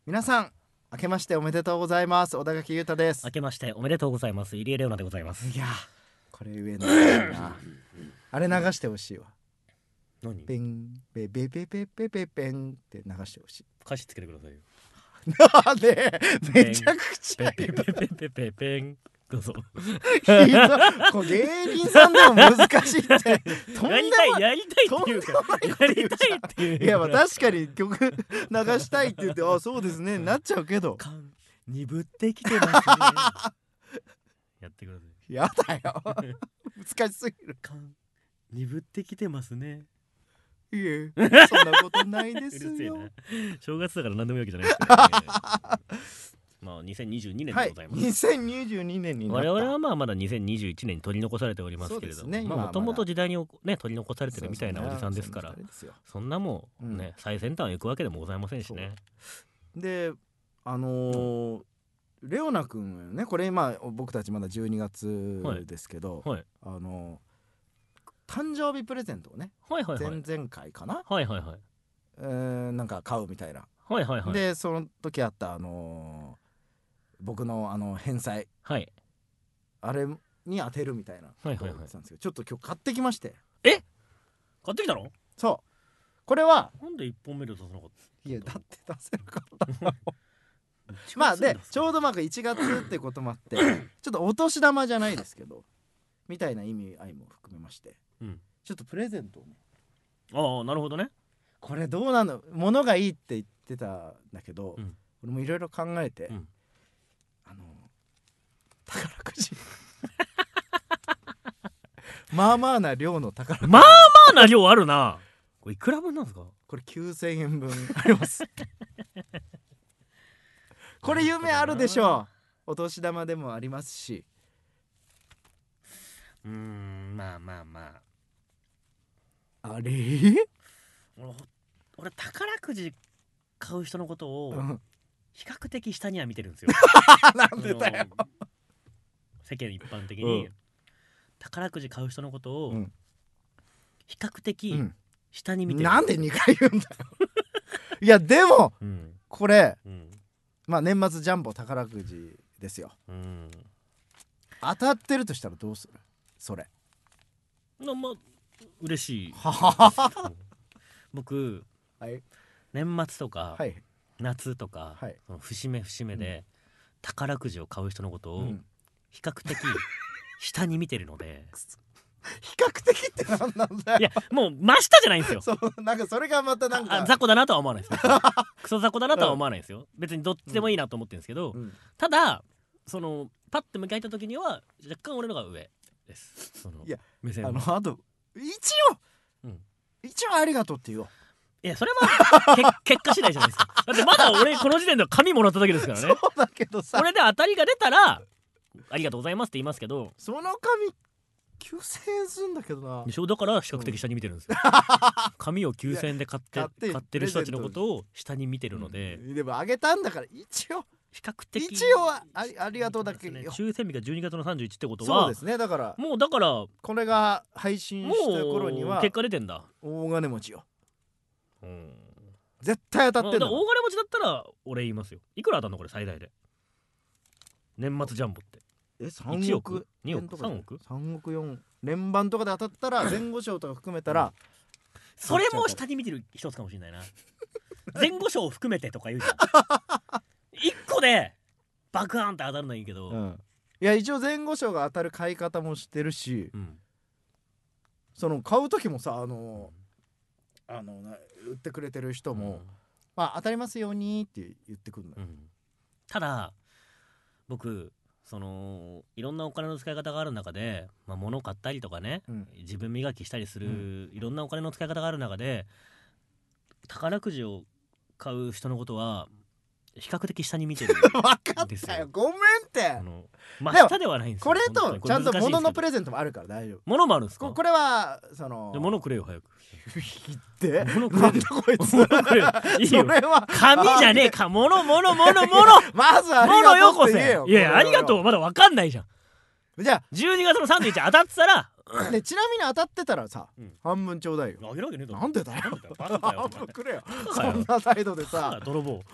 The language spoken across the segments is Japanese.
皆さん明けましておめでとうございます。小田垣裕太です。 明けましておめでとうございます。入江レオナでございます。 いやこれ上のなあれ流してほしいわ。 何ペンペペペペペペペンって流してほしい。 歌詞つけてくださいよ。 なんでめちゃくちゃペペペペペペペンどうぞ。 ひどいこれ芸人さんでも難しいってとんでもやりたいっていうかやりたいっていう。 いやまあ確かに曲流したいって言ってあそうですねなっちゃうけど感鈍ってきてますね。やってください。 やだよ難しすぎる。 感鈍ってきてますね。 いえそんなことないですよ。 正月だから何でもいいわけじゃないですからね。まあ2022年でございます。 はい、2022年になった。 我々はまあまだ2021年に取り残されておりますけれども、もともと時代にね取り残されてるみたいなおじさんですから、そんなもんね、最先端を行くわけでもございませんしね。 でレオナ君はねこれまあ僕たちまだ12月ですけど、 はい、 誕生日プレゼントをね、 はいはいはい、 前々回かな、 はいはいはい、 なんか買うみたいな、 はいはいはい、 でその時あった僕の返済、 はい、あれに当てるみたいなはいはいはい、 ちょっと今日買ってきまして。 買ってきたの？ そうこれはなんで1本目で出さなかった？ いやだって出せなかったまあでちょうど1月ってこともあってちょっとお年玉じゃないですけどみたいな意味合いも含めまして、ちょっとプレゼントをね。 ああなるほどね。 これどうなの、物がいいって言ってたんだけど、俺もいろいろ考えて、宝くじまあまあな量の宝くじ、 まあまあな量あるな。これいくら分なんですか？ これ9000円分ありますこれ夢あるでしょう。お年玉でもありますし、 まあまあまああれ俺宝くじ買う人のことを比較的下には見てるんですよなんでだよ世間一般的に、宝くじ買う人のことを比較的下に見てる、 なんで2回言うんだよいやでも、これ、まあ年末ジャンボ宝くじですよ、当たってるとしたらどうする？それまあ嬉しい僕、年末とか、夏とか、その節目節目で、宝くじを買う人のことを比較的下に見てるので比較的って何なんだよ。 いやもう真下じゃないんですよ。 そうなんかそれがまたなんか雑魚だなとは思わないですクソ雑魚だなとは思わないですよ。別にどっちでもいいなと思ってるんですけど、ただそのパッて向かえた時には若干俺のが上です。そのいや目線あと一応ありがとうって言おう。 いやそれは結果次第じゃないですか。だってまだ俺この時点では紙もらっただけですからねそうだけどさ、 これで当たりが出たらありがとうございますって言いますけど、 その紙9000円するんだけどな。 だから比較的下に見てるんですよ、紙を9000円で買ってる人たちのことを下に見てるので、 でもあげたんだから一応比較的ありがとうだけ、 抽選日が12月の31ってことはそうですね。だからこれが配信した頃には結果出てんだ。 大金持ちよ、絶対当たってんだ、 大金持ちだったら俺言いますよ。いくら当たんのこれ最大で年末ジャンボって 3億 2億3億 3億4連番とかで当たったら前後賞とか含めたらそれも下に見てる一つかもしれないな前後賞を含めてとか言うじゃん1個でバクーンって当たるのはいいけど、 いや一応前後賞が当たる買い方もしてるし、その買う時もさ売ってくれてる人も、まあ当たりますようにって言ってくるのよ、 ただ僕いろんなお金の使い方がある中で、物を買ったりとかね、自分磨きしたりする、いろんなお金の使い方がある中で宝くじを買う人のことは比較的下に見てるんですよ。 分かったよごめんって下ではないんですよ。 これとちゃんと物のプレゼントもあるから大丈夫。 物もあるんですか？ これは物くれよ早く言って物くれよこいついいよ、それは紙じゃねえか物まずありがとうって言えよ。 いやありがとうまだ分かんないじゃん。 じゃあ 12月の31当たってたらでちなみに当たってたらさ、 うん半分ちょうだいよ。 あげるわけねえだろ。 なんでだよ。 なんでだよバカかよ半分くれよ。 バカかよそんな態度でさ泥棒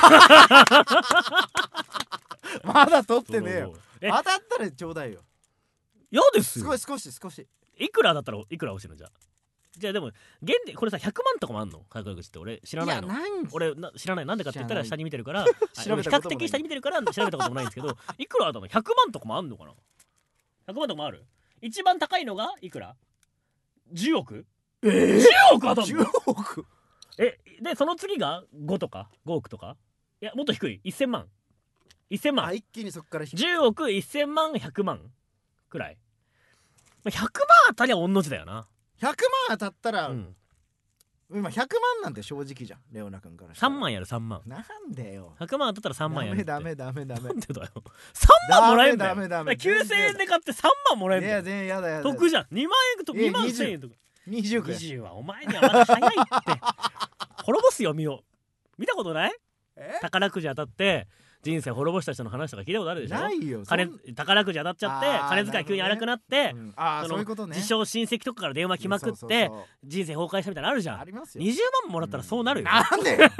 まだ取ってねえよ。 泥棒え当たったらちょうだいよ。 嫌ですよ。 少しいくらだったらいくら欲しいのじゃあ。じゃあでも現でこれさ100万とかもあんの宝くじって俺知らないの。俺知らない。なんでかって言ったら知らない下に見てるから調べたこともない比較的下に見てるから調べたこともないんですけどいくらだの100万とかもあんのかな。100万とかもある。一番高いのがいくら。10億。10億当たんの。 10億。 でその次が5とか5億とか。いやもっと低い。1000万1000万。 一気にそっから 10億1000万100万くらい。100万当たりゃ御の字だよな。 100万当たったら、 うん今100万なんて正直じゃんレオナ君からした 3 ら。 万やる3万。 なんでよ。 100万当たったら3万やるって。 ダメなんでだよ。3 ダメ万もらえんだよ。 ダメ 9000円で買って3万もらえんだよ。 いや全然やだ得じゃん。2万円と2万1000円とか。 20億や。 20はお前にはまだ早いって滅ぼすよ身を。見たことない？宝くじ当たって人生滅ぼした人の話とか聞いたことあるでしょ。 ないよ。 宝くじ当たっちゃってあー金遣い急に荒くなって、 そういうことね。 自称親戚とかから電話来まくってそうそうそう人生崩壊したみたいなのあるじゃん。 ありますよ。 20万もらったらそうなるよ。 なんでよ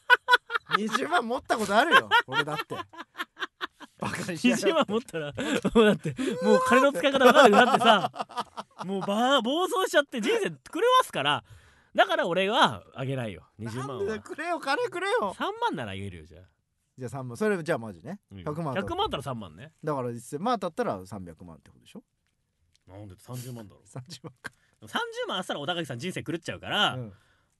20万持ったことあるよ俺だって。バカにしやがって 20万持ったらもうだってもう金の使い方分かんなくなってさもう暴走しちゃって人生狂わすから。だから俺はあげないよ20万は。 なんでだよくれよ金くれよ。 3万ならあげるよ。じゃあじゃあ3万それじゃあマジね。100万 100万あったら3万ね。 だから1000万当たったら300万ってことでしょ。 なんで30万だろ。 30万か。 30万あったら小高木さん人生狂っちゃうから、 うん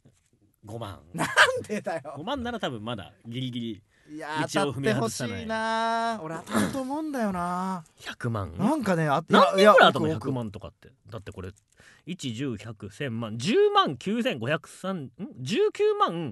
5万なんでだよ。 5万なら多分まだギリギリ。 いや当たってほしいな。俺当たると思うんだよな。 100万なんかね何人ぐらい当たるの億 100万とかって。だってこれ1101001001000万10万9503 19万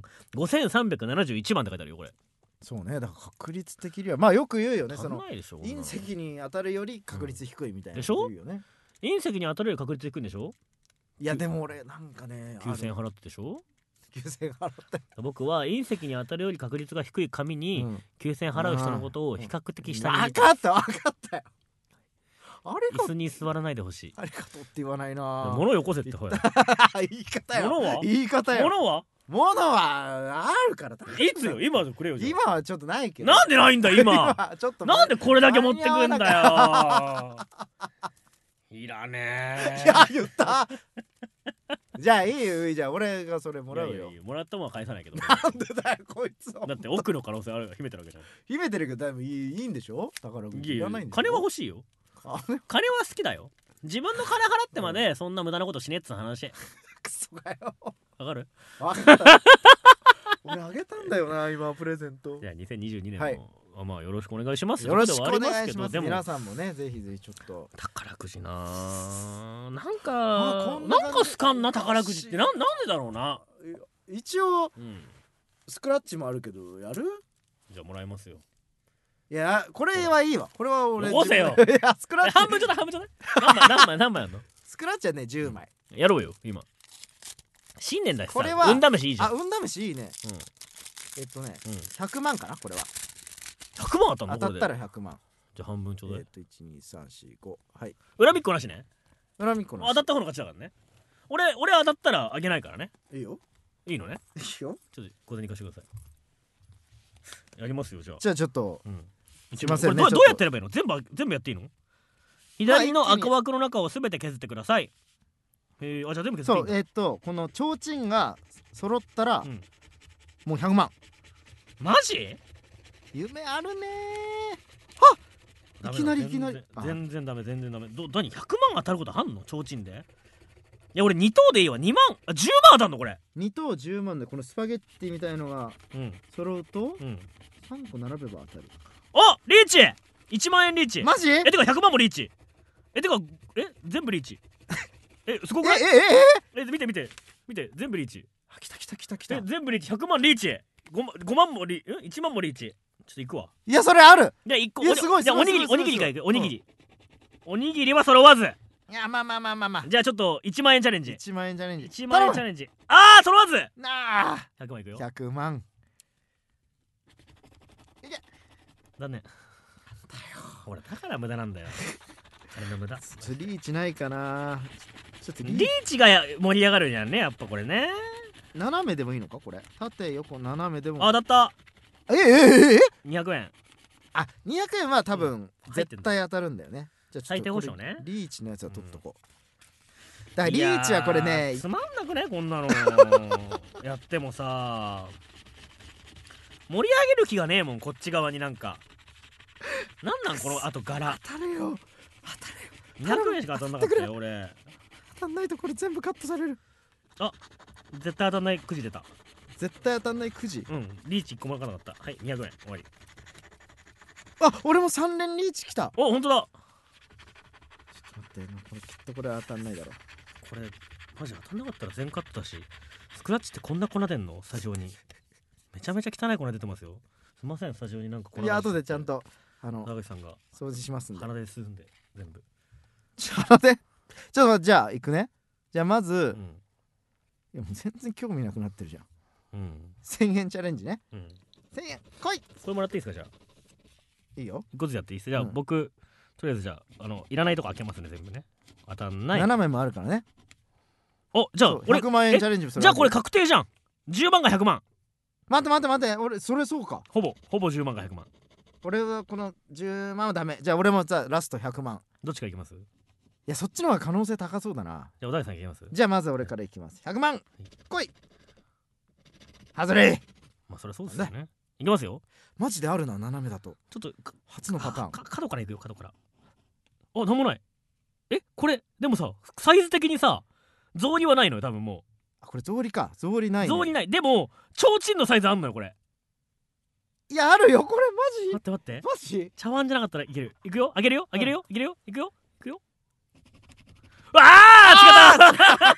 5371万って書いてあるよこれ。 そうね。だから確率的にはまあよく言うよね。 足そのんないでしょ。 隕石に当たるより確率低いみたいなでしょ言うよね。 隕石に当たるより確率低いんでしょ。 いやでも俺なんかね 9000円払ってでしょ。 9000円払って僕は隕石に当たるより確率が低い紙に9000円払う人のことを比較的下に見て分かったよあれ椅子に座らないでほしい。 ありがとうって言わないな。 物よこせってほら。 言い方よ。 物は言い方よ。 物は物はあるから。 いつよ今でくれよ。じゃ今はちょっとないけど。 なんでないんだ今。 今ちょっとなんでこれだけ持ってくんだよ。いらねえ。 いや言ったじゃあいいよ。じゃあ俺がそれもらうよ。 いやいやもらったもんは返さないけど。 なんでだよこいつ。 だって奥の可能性ある秘めてるわけじゃん。 秘めてるけどだいぶいいんでしょ。宝くじいらないんでしょ。 金は欲しいよ。 金金は好きだよ。自分の金払ってまでそんな無駄なことしねえっつう話。 クソがよ。 わかる？ 分かった俺あげたんだよな今プレゼント。 じゃあ2022年はいもまあよろしくお願いします。 よろしくお願いします。 でも皆さんもねぜひぜひちょっと宝くじななんこかんな感じなんか好かんな宝くじってなんでだろうな。 一応うんスクラッチもあるけどやる？ じゃあもらいますよ。 いやこれはいいわ。これは俺よこせよいやスクラッチ半分ちょうだい半分ちょうだい。何枚やんの？ スクラッチはね10枚。 やろうよ今。新年だしさ。 これは運試しいいじゃん。 運試しいいね。100万かなこれは。 100万当たんのこれで。 当たったら100万。 じゃあ半分ちょうだい。 12345はい恨みっこなしね。 恨みっこなし当たった方の勝ちだからね。俺当たったらあげないからね。 いいよいいのね。 いいよ。 ちょっと小銭貸してください。やりますよじゃあ。 じゃあちょっとすいませんねどうちょっとやってやればいいの？全部やっていいの？左の赤枠の中をすべて削ってください。あじゃあ全部削っていいんだ。 この提灯が揃ったらうんもう100万。 マジ？ 夢あるねダメだいきなり全然ダメ全然ダメ。何100万当たることあんの？提灯で？いや俺2等でいいわ。2万10万当たんのこれ。 2等10万でこのスパゲッティみたいのがうん揃うとうん。 3個並べば当たる。 あリーチ1万円リーチ。 マジ？ てか100万もリーチ。てか全部リーチ。すごくない？見て全部リーチ。 来た全部リーチ。100万リーチ。5万も1万もリーチ。ちょっと行くわ。 いやそれある。 じゃあ1個。 いやすごいじゃあおにぎりすごいからいく。おにぎり。おにぎりは揃わず。 いやまあじゃあちょっと1万円チャレンジ。 1万円チャレンジ。 1万円チャレンジ。あー揃わず。 なあ 100万いくよ。 100万。 だね。ほらだから無駄なんだよ。 金の無駄。 リーチないかな。ちょっとリーチが盛り上がるんやんね、やっぱこれね。 斜めでもいいのかこれ。縦横斜めでも。 あ、当たった。200円。 あ、200円は多分絶対当たるんだよね。じゃあ最低保証ね。 リーチのやつは取っとこう。だからリーチはこれね、 つまんなくねこんなのやってもさ、盛り上げる気がねえもん、こっち側になんか。なんこのあと柄。 当たるよ。 200円しか当たんなかったよ俺。 当たんないとこれ全部カットされる。 あ、絶対当たんないくじ出た。 絶対当たんないくじ。 リーチ1個もらかなかった。はい、200円終わり。 あ、俺も3連リーチきた。 お、ほんとだ。 ちょっと待って、これきっとこれ当たんないだろ。 これマジ当たんなかったら全カットだし、スクラッチってこんな粉出んの？スタジオにめちゃめちゃ汚い粉出てますよ。すいません、スタジオになんか粉。 いや、後でちゃんと長口さんが掃除しますんで。 鼻で吸うんで全部。 鼻でちょっと待って、じゃあ行くね。じゃあまず、いやもう全然興味なくなってるじゃん。1000円チャレンジね。1000円来い。 これもらっていいですか？じゃあいいよ。 1個ずつやっていいですか？じゃあ僕とりあえずじゃあいらないとこ開けますね全部ね。当たんない。 斜めもあるからね。 お、じゃあ俺100万円チャレンジ。 じゃあこれ確定じゃん。10万が100万。 待って俺それそうか。 ほぼ10万が100万。 俺はこの10万はダメ。じゃあ俺もラスト100万。 どっちかいきます？いや、そっちの方が可能性高そうだな。 じゃあ小田井さんいきます？ じゃあまず俺からいきます。100万来い。外れ。 まあそれそうですよね。いきますよ。 マジであるな、斜めだと。 ちょっと初のパターン。 角からいくよ、角から。あ、なんもない。これでもさ、サイズ的にさ草履はないのよ多分。もうこれ草履か。草履ないね。 草履ない。でも提灯のサイズあんのよこれ。 いや、あるよこれ。マジ待ってマジ。 茶碗じゃなかったらいける。いくよ、あげるよ。いくよ。わあ、違った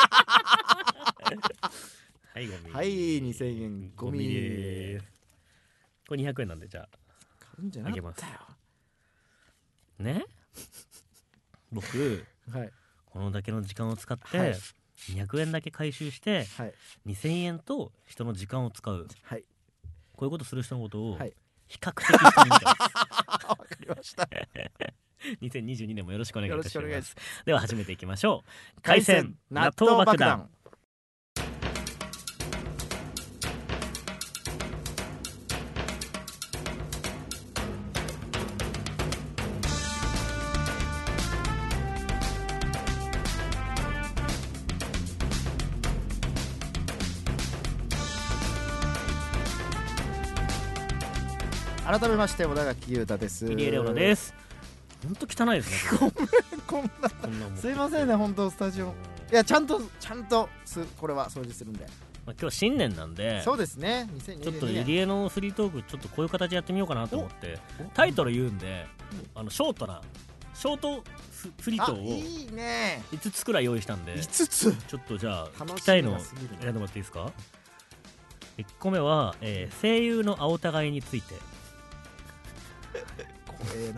はい、ゴミ。 はい、2000円ゴミです。これ200円なんで、じゃあ買うんじゃなかったよね。僕、このだけの時間を使って200円だけ回収して、2000円と人の時間を使う、こういうことする人のことを比較的人に見てます。 わかりました 2022年もよろしくお願いいたします。では始めていきましょう。海鮮納豆豆爆弾。 改めまして小田垣裕太です。 入江レオナです。本当汚いですね。 こんなすいませんね、本当スタジオ。いや、ちゃんとこれは掃除するんで。 今日新年なんで、 そうですね。2022年ちょっと入江のフリートークちょっとこういう形でやってみようかなと思ってタイトル言うんで、ショートフリートをいいね 5つくらい用意したんで、 5つちょっとじゃあ聞きたいの選んでもらっていいですか？1個目は、声優の青互いについて。 怖え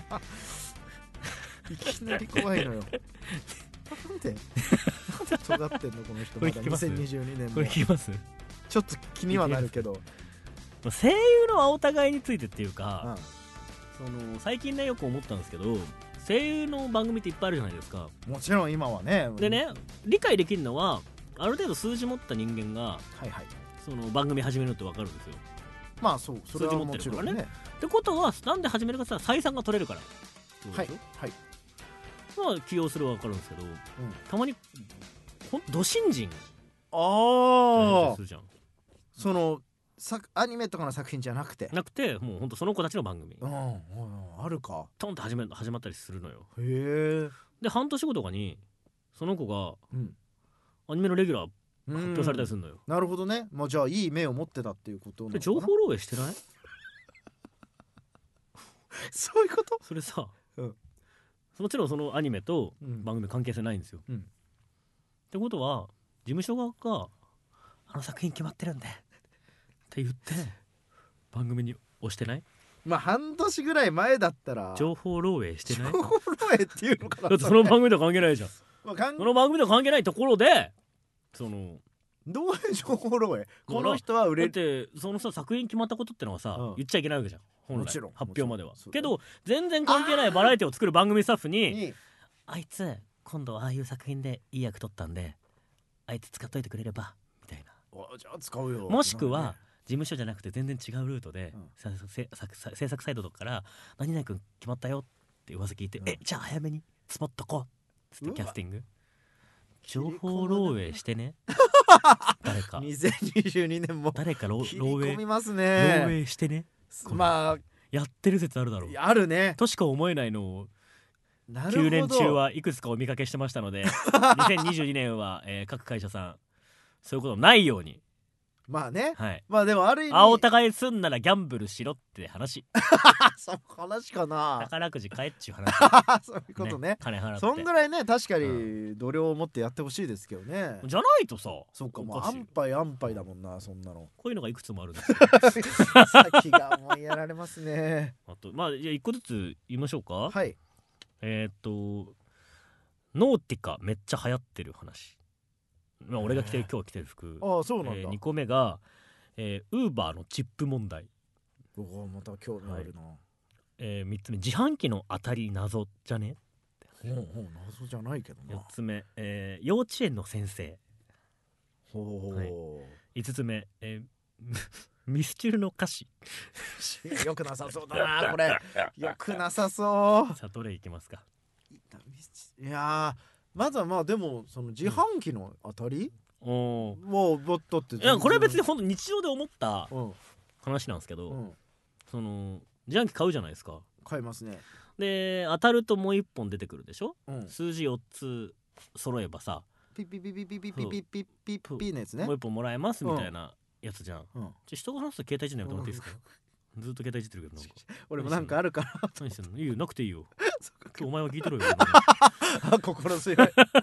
ないきなり怖いのよ。なんで尖ってんのこの人。まだ2022年も。 これ聞きます？ ちょっと気にはなるけど、 声優の青互いについてっていうか、最近ねよく思ったんですけど、声優の番組っていっぱいあるじゃないですか。 もちろん今はね。 でね、理解できるのはある程度数字持った人間が、その番組始めるって分かるんですよ。 まあそう、それはもちろんね。 ってことはなんで始めるかって言ったら採算が取れるから。まあ起用するは分かるんですけど、たまにド新人するじゃん。 そのアニメとかの作品じゃなくてもうほんとその子たちの番組あるか。 トンと始まったりするのよ。 へえ。 で半年後とかにその子がアニメのレギュラー発表されたりするのよ。 なるほどね。まあじゃあいい目を持ってたっていうことなのかな。 情報漏洩してない？ そういうこと？ それさ、もちろんそのアニメと番組関係性ないんですよ。ってことは事務所側があの作品決まってるんでって言って番組に押してない？ まあ半年ぐらい前だったら情報漏洩してない？ 情報漏洩っていうのかな。 だってその番組とは関係ないじゃん。その番組とは関係ないところでどういう情報漏洩？この人は売れだってそのさ作品決まったことってのはさ、言っちゃいけないわけじゃん本来もちろん発表までは。けど全然関係ないバラエティを作る番組スタッフにあいつ今度ああいう作品でいい役取ったんであいつ使っといてくれればみたいな。 じゃあ使うよ。 もしくは事務所じゃなくて全然違うルートで、制作サイドとかから何々君決まったよって噂聞いて、じゃあ早めにスポットこうっつってキャスティング情報漏洩してね誰か 2022年も誰か切り込みます漏ね。 洩してねまあやってる説あるだろう。 あるね。 としか思えないのをなるほど。 9年中はいくつかお見かけしてましたので2022年は、各会社さんそういうことないように。 まあね、 はい、 まあでもある意味青互いすんならギャンブルしろって話そう話かな。 宝くじ買えっちゅう話そういうことね。 金払ってそんぐらいね確かに度量を持ってやってほしいですけどね。 じゃないとさそっか、もう安牌だもんなそんなの。 こういうのがいくつもあるんですよ先が思いやられますね。 あとまあじゃあ一個ずつ言いましょうか。 はい。 ノーティカめっちゃ流行ってる話。まあ、俺が今日着てる服。 ああそうなんだ。 2個目がウーバーのチップ問題。 また興味あるな。 3つ目自販機の当たり謎じゃね。 謎じゃないけどな。 4つ目、幼稚園の先生。 はい、 5つ目、ミスチルの歌詞よくなさそうだなこれ。よくなさそう。 さあどれいきますか。 いやまずはまあでもその自販機の当たり、もうボットっていやこれは別に本当日常で思った話なんですけど、その自販機買うじゃないですか。 買いますね。 で当たるともう1本出てくるでしょ、数字4つ揃えばさピッピッピッピッピッピッピッピッピッピッピッのやつね。 もう1本もらえますみたいなやつじゃん。人が話すと携帯いじんのやめてもらっていいですか。ずっと携帯いじってるけどなんか俺もなんかあるから何してんの。いいよなくていいよ今日お前は聞いてろよ心強い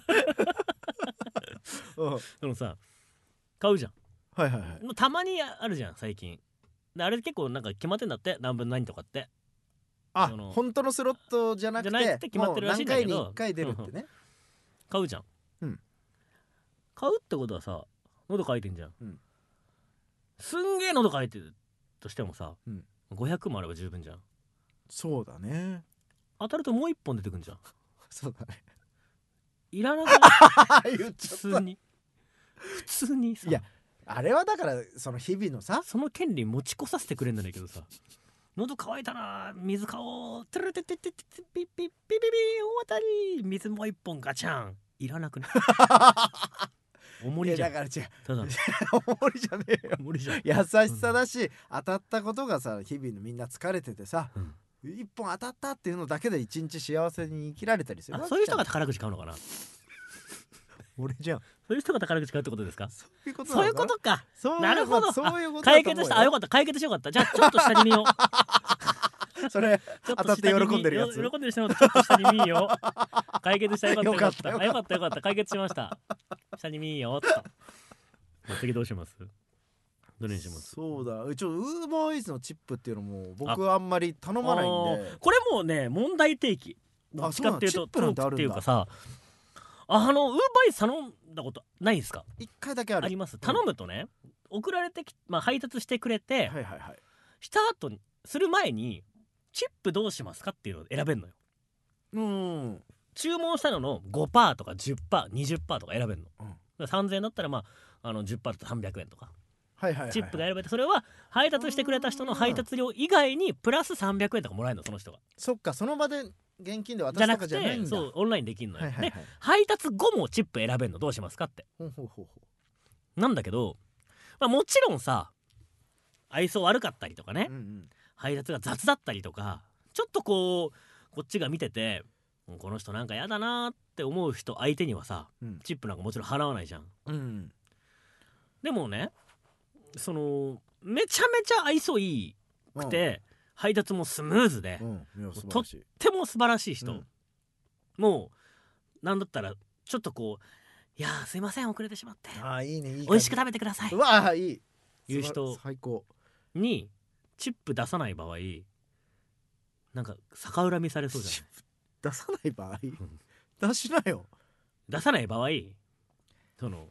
でもさ買うじゃん。 はいはいはい。 たまにあるじゃん最近で。あれ結構なんか決まってんだって何分何とかって。 本当のスロットじゃなくて決まってるらしいんだけど何回に1回出るってね。 買うじゃん。買うってことはさ喉乾いてんじゃん。すんげえ喉乾いてるとしてもさ、500もあれば十分じゃん。 そうだね。 当たるともう1本出てくんじゃん。 そうだね。 いらなくない言っちゃった。 普通にさ。 いやあれはだからその日々のさその権利持ち越させてくれんだけどさ喉乾いたな水買おうテレテテテテテピッピッピッピッピ大当たり水もう1本ガチャンいらなくね重りじゃん。 だから違うただ重りじゃねえよ。 重りじゃん。 優しさだし、当たったことがさ日々のみんな疲れててさ、一本当たったっていうのだけで一日幸せに生きられたりする。 そういう人が宝くじ買うのかな。 俺じゃん。 そういう人が宝くじ買うってことですか。 そういうことそういうことか。なるほど。 そういうこと解決した。よかった解決しよかった。じゃあちょっと下に見ようそれ当たって喜んでるやつ。 喜んでる人のちょっと下に見よう。解決した。よかったよかった解決しました。下に見ようっと。次どうします。どれにします。 そうだウーバーイーツのチップっていうのも僕はあんまり頼まないんで。 これもうね問題提起どっちかっていうとトークっていうかさウーバーイーツ頼んだことないですか。 1回だけあります。頼むとね送られて配達してくれてした後にする前にチップどうしますかっていうのを選べるのよ。注文したのの 5% とか 10%20% とか選べるの。3000円だったら10% だと300円とかチップが選べて、それは配達してくれた人の配達料以外にプラス300円とかもらえるのその人が。 そっかその場で現金で渡すとかじゃないんだ。 そうオンラインできるのよ。で配達後もチップ選べるのどうしますかってなんだけど、もちろんさ愛想悪かったりとかね、配達が雑だったりとかちょっとこっちが見ててこの人なんかやだなって思う人相手にはさ、チップなんかもちろん払わないじゃん。でもねめちゃめちゃ愛想いいくて、配達もスムーズで、とっても素晴らしい人、もうなんだったらちょっといやすいません遅れてしまっていいね、いい美味しく食べてください。 うわいいいう人にチップ出さない場合なんか逆恨みされそうじゃない。 出さない場合、出しなよ。 出さない場合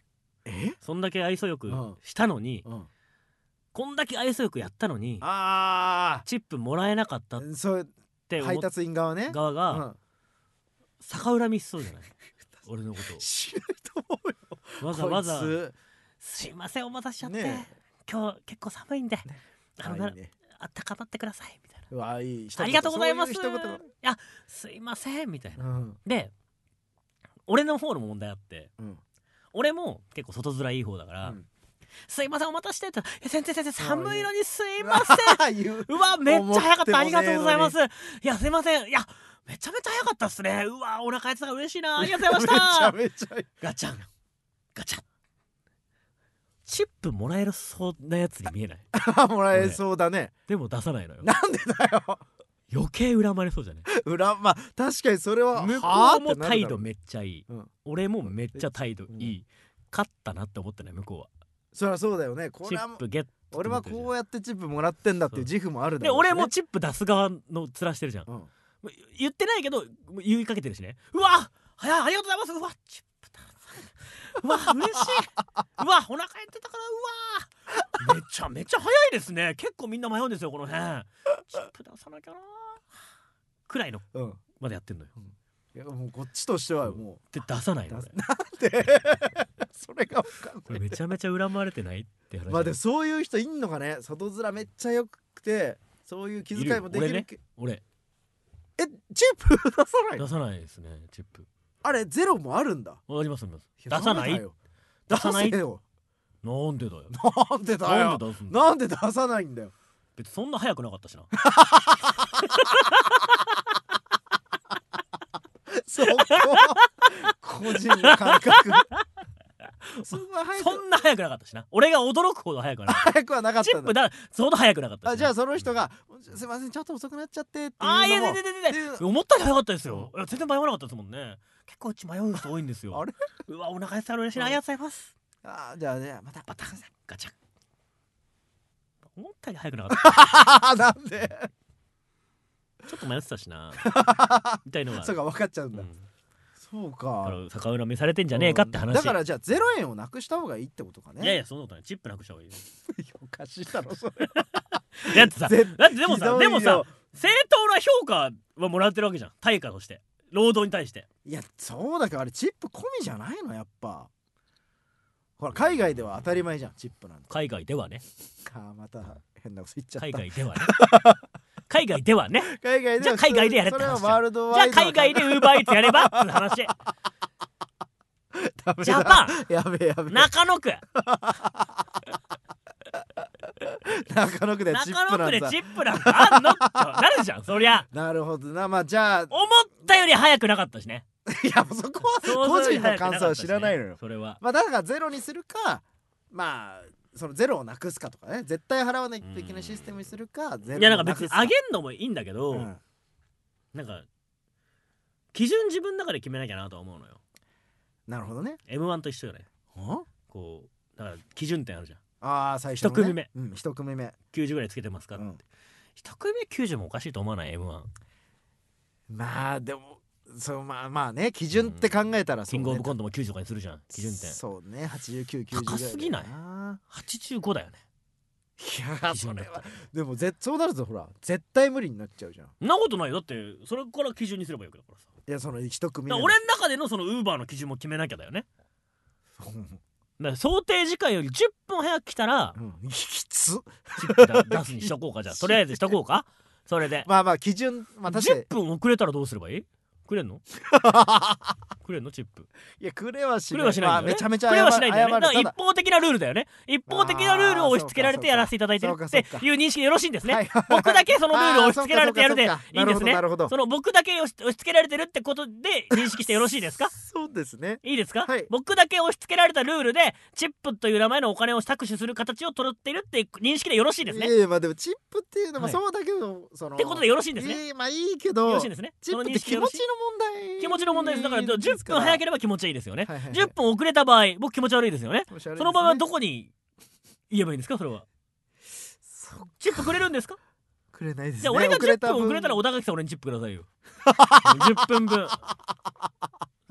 そんだけ愛想よくしたのに、こんだけ愛想よくやったのにチップもらえなかったって配達員側ね側が逆恨みしそうじゃない俺のことを。 知ると思うよ。 わざわざすいませんお待たせしちゃって、今日結構寒いんで、あったかまってくださいみたいな、いいありがとうございます、いやすいませんみたいな、で俺の方の問題あって、俺も結構外面いい方だから、すいませんお待たせしてって先生寒いのにすいませんうわめっちゃ早かったありがとうございます、いやすいませんいやめちゃめちゃ早かったっすね、うわお腹やってたから嬉しいなありがとうございましためちゃめちゃガチャンガチャンチップもらえるそうなやつに見えないもらえそうだね。 でも出さないのよ。 なんでだよ余計恨まれそうじゃね。 まあ確かにそれは向こうも態度めっちゃいい、俺もめっちゃ態度いい、勝ったなって思ってない向こうは。 そりゃそうだよね。これはチップゲット、 俺はこうやってチップもらってんだっていう自負もあるだろうし、ね、で俺もチップ出す側の面してるじゃん、言ってないけど言いかけてるしね。うわありがとうございます、うわチップだうわ嬉しいうわお腹減ってたからうわめちゃめちゃ早いですね、結構みんな迷うんですよこの辺チップ出さなきゃなくらいの、までやってんのよ、 いやもうこっちとしてはもう、 で出さないのなんでそれが分かんない。 これめちゃめちゃ恨まれてないって話。 まあでもそういう人いんのかね。外面めっちゃ良くてそういう気遣いもできる。 俺チップ出さない出さないですね。チップあれゼロもあるんだ。 あります出さない出さないよ。なんでだよなんでだよなんで出さないんだよ。 別にそんな早くなかったしなそこ個人の感覚そんな早くなかったしな。俺が驚くほど早くはなかった。 早くはなかったんだ。 チップだそほど早くなかったし。 じゃあその人がすいませんちょっと遅くなっちゃってっていうのも、 いや思ったより早かったですよ。全然迷わなかったですもんね。結構うち迷う人多いんですよ。あれうわお腹減ってたら嬉しいな、ありがとうございます。 じゃあねまたバタンガチャン。思ったより早くなかったなんでちょっと迷ってたしなみたいのがそうか分かっちゃうんだ、そうか。 逆恨みされてんじゃねえかって話、 だからじゃあ0円をなくした方がいいってことかね。 いやそんなことない。チップなくした方がいいおかしいだろそれだってさでもさ正当な評価はもらってるわけじゃん、対価として労働に対して。 いやそうだけどあれチップ込みじゃないのやっぱ。ほら海外では当たり前じゃんチップなんて。 海外ではね。 また変なこと言っちゃった。 海外ではね海外ではね。じゃあ海外でやれって話じゃん。じゃあ海外でウーバーイーツやればって話。ジャパンやべ中野区中野区でチップなんかあんのってなるじゃんそりゃ。 なるほどな。まあじゃあ思ったより早くなかったしね。 いやそこは個人の感想は知らないのよ。 それはまあだからゼロにするか、まあそのゼロをなくすかとかね、絶対払わないといけないシステムにするか、ゼロをなくすか。 いやなんか別に上げんのもいいんだけど、なんか基準自分の中で決めなきゃなとは思うのよ。 なるほどね。 M1 と一緒よね。こうだから基準点あるじゃん。 最初の、ね、 1組目、 1組目 90ぐらいつけてますかって、1組目90もおかしいと思わない M1。 まあでもまあね基準って考えたら、 キングオブコントも90とかにするじゃん基準点。 そうね89、90ぐらい高すぎない？85だよね。 いやそれはでもそうなるとほら絶対無理になっちゃうじゃん。 そんなことないよ。だってそれから基準にすればいいわけだからさ。 いやその1組目俺の中でのそのウーバーの基準も決めなきゃだよね。だから想定時間より10分早く来たら、 きつチップ出すにしとこうか。じゃあとりあえずしとこうかそれで。 まあ基準、確かに 10分遅れたらどうすればいい？くれんのくれんのチップ。いやくれはしない。 めちゃめちゃくれはしないんだよね。だから一方的なルールだよね。一方的なルールを押し付けられてやらせていただいてるっていう認識でよろしいんですね。僕だけそのルールを押し付けられてやるでいいんですね。その僕だけ押し付けられてるってことで認識してよろしいですか？ そうですね。 いいですか？僕だけ押し付けられたルールでチップという名前のお金を搾取する形を取っているって認識でよろしいですね。 いやまあでもチップっていうのもそうだけど、 ってことでよろしいんですね。 まあいいけどよろしいんですね。 チップって気持ちの問題。 気持ちの問題です。だから10分早ければ気持ちいいですよね。10分遅れた場合僕気持ち悪いですよね。その場合はどこに言えばいいんですか？それはチップくれるんですか？ くれないですね。 じゃあ俺が10分遅れたら小田垣さん俺にチップくださいよ10分分。そ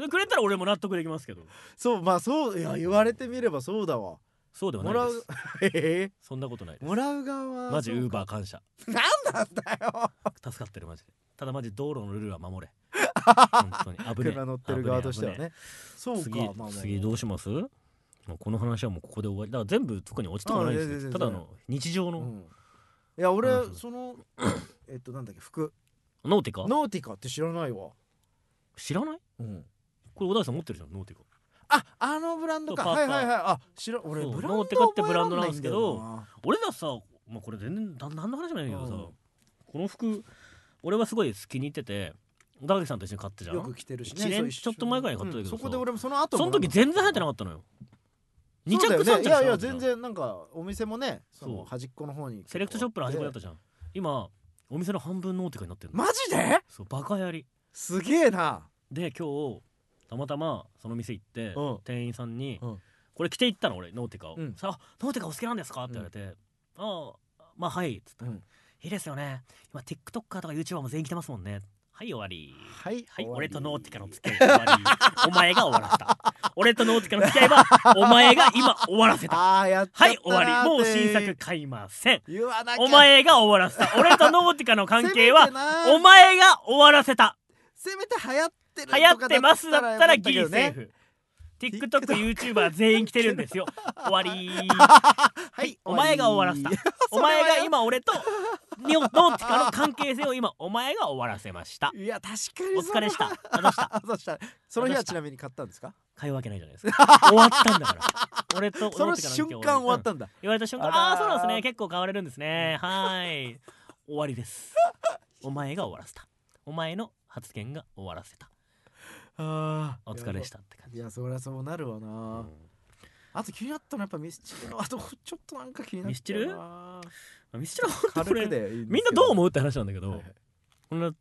くれたら俺も納得できますけど。 そうまあそういや言われてみればそうだわ。 そうではないです。そんなことないです。 もらう側はマジウーバー感謝。 なんなんだよ。 助かってるマジで。ただマジ道路のルールは守れ。本当に危ねえ。 車乗ってる側としてはね。そうか。 次どうします？この話はもうここで終わりだから全部特に落ちとかないですよ。ただの日常の、 いや俺そのなんだっけ服ノーティカって知らないわ。 知らない？これ小田さん持ってるじゃんノーティカ。 あのブランドか。はいはいはい。俺ブランドノーティカってブランドなんですけど、俺がさこれ全然何の話もないんだけどさ、この服俺はすごい気に入ってて小田さんと一緒に買ってじゃん。 よく着てるしね。 1年ちょっと前ぐらいに買ったけどそこで俺もその後その時全然入ってなかったのよ。2着3着。 いや全然なんかお店もねその端っこの方にセレクトショップの端っこだったじゃん。今お店の半分ノーティカになってるの。 マジで？ そうバカやりすげえな。で今日たまたまその店行って店員さんにこれ着て行ったの俺ノーティカを。さあノーティカお好きなんですかって言われてまあはいっつっていいですよね今 TikToker とか YouTuber も全員着てますもんね。はい終わり。はい俺とノーティカの付き合い終わり。お前が終わらせた。俺とノーティカの付き合いはお前が今終わらせた。はい終わり。もう新作買いません。お前が終わらせた。俺とノーティカの関係はお前が終わらせた。 せめて流行ってますだったらギリセーフ。TikTok、YouTuber 全員来てるんですよ。終わり。はいお前が終わらせた。お前が今俺とノーティカの関係性を今お前が終わらせました。 いや確かにお疲れした。 その日はちなみに買ったんですか？ 買うわけないじゃないですか。終わったんだから。俺とその瞬間終わったんだ。 言われた瞬間そうなんですね結構買われるんですね。はい終わりです。お前が終わらせた。お前の発言が終わらせた。お疲れしたって感じ。 いやそりゃそうなるわな。あと気になったのはやっぱミスチルのあとちょっとなんか気になったな。 ミスチル軽くでみんなどう思うって話なんだけど、こんな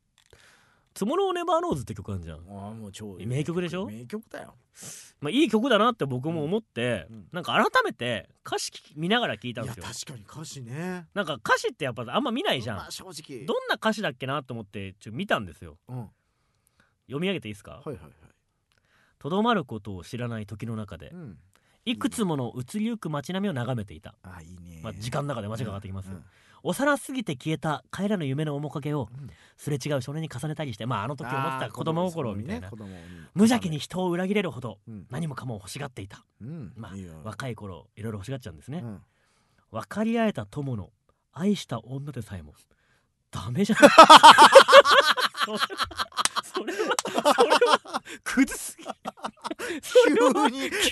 「トゥモローネバーノーズ」って曲あるじゃん。 もう超名曲でしょ。 名曲だよ。 いい曲だなって僕も思ってなんか改めて歌詞見ながら聞いたんですよ。 確かに歌詞ね。 なんか歌詞ってやっぱあんま見ないじゃん。 正直どんな歌詞だっけなと思って見たんですよ。読み上げていいですか？とどまることを知らない時の中でいくつもの移りゆく街並みを眺めていた。 いいね。 時間の中で街が上がってきます。幼すぎて消えた帰らぬ夢の面影をすれ違う少年に重ねたりして、あの時思ってた子供心みたいな、無邪気に人を裏切れるほど何もかも欲しがっていた。若い頃いろいろ欲しがっちゃうんですね。分かり合えた友の愛した女でさえもダメじゃない。それはクズすぎ。急にクズ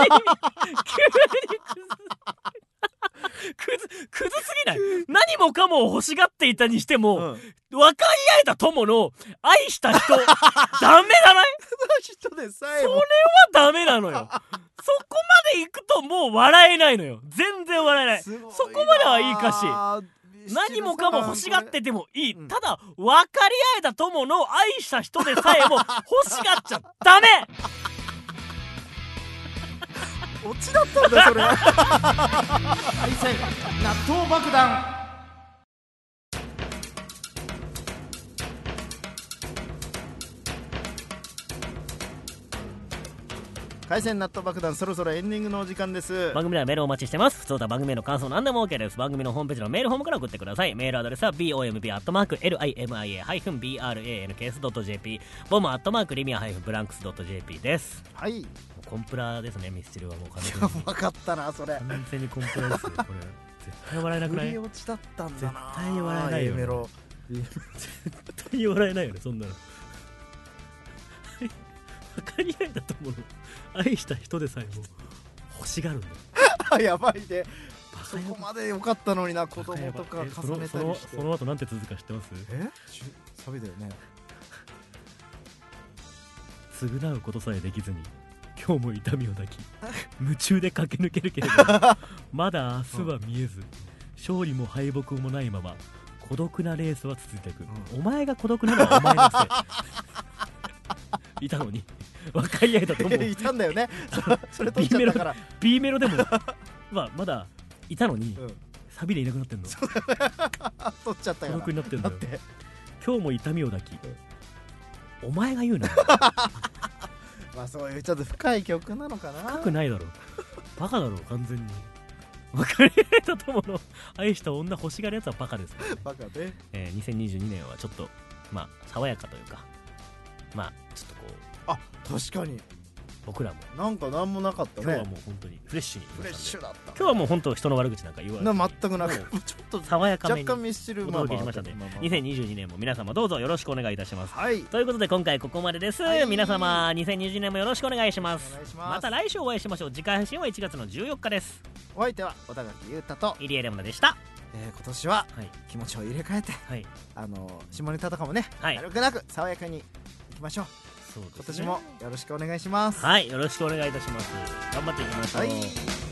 すぎない？何もかも欲しがっていたにしても、分かり合えた友の愛した人ダメだない？ 人でさえもそれはダメなのよ。そこまで行くともう笑えないのよ。全然笑えない。そこまではいい歌詞。何もかも欲しがっててもいい。ただ分かり合えた友の愛した人でさえも欲しがっちゃダメ。 オチだったんだそれ。対戦納豆爆弾。海鮮納豆爆弾、そろそろエンディングのお時間です。 番組ではメールをお待ちしてます。普通だ番組への感想何でも OK です。番組のホームページのメールフォームから送ってください。メールアドレスは bomb@limia-branks.jp bomb@limia-branks.jp です。 はい、 コンプラですね。ミスチルはもう完全に分かったなそれ。 完全にコンプラですよこれ。絶対笑えなくない？ 振り落ちだったんだな。 絶対に笑えないよね。絶対に笑えないよねそんなの。分かり合えた友の愛した人でさえも欲しがるんだよ。 やばいね。そこまで良かったのにな。子供とか重ねたりして。 その後なんて続くか知ってます？ サビだよね。 償うことさえできずに今日も痛みを抱き夢中で駆け抜けるけれどまだ明日は見えず、勝利も敗北もないまま孤独なレースは続いていく。お前が孤独なのはお前のせい。いたのに分かり合えたと思う。 いたんだよね。それ取っちゃったから。 B メロでもまだいたのに、サビでいなくなってんの。 取っちゃったから孤独になってんだよ。今日も痛みを抱き、お前が言うな。 まあそういうちょっと深い曲なのかな。 深くないだろうバカだろう完全に。別れた友の愛した女欲しがるやつはバカです、ね、 バカで、 2022年はちょっとまあ爽やかというか、まあちょっとこう、 あ、確かに僕らもなんか何もなかったね。 今日はもう本当にフレッシュにフレッシュだった、 今日はもう本当人の悪口なんか言わない全くなく、ちょっと爽やかめに若干ミスチルお届けしましたので、2022年も皆様どうぞよろしくお願いいたします。 はい、 ということで今回ここまでです、皆様2020年もよろしくお願いします。また来週お会いしましょう。次回配信は1月の14日です。 お相手は小田垣裕太と入江レモナでした。 今年は気持ちを入れ替えて、下ネタとかもね、悪くなく爽やかにいきましょう。そうですね、今年もよろしくお願いします。 はい、よろしくお願いいたします。頑張っていきましょう。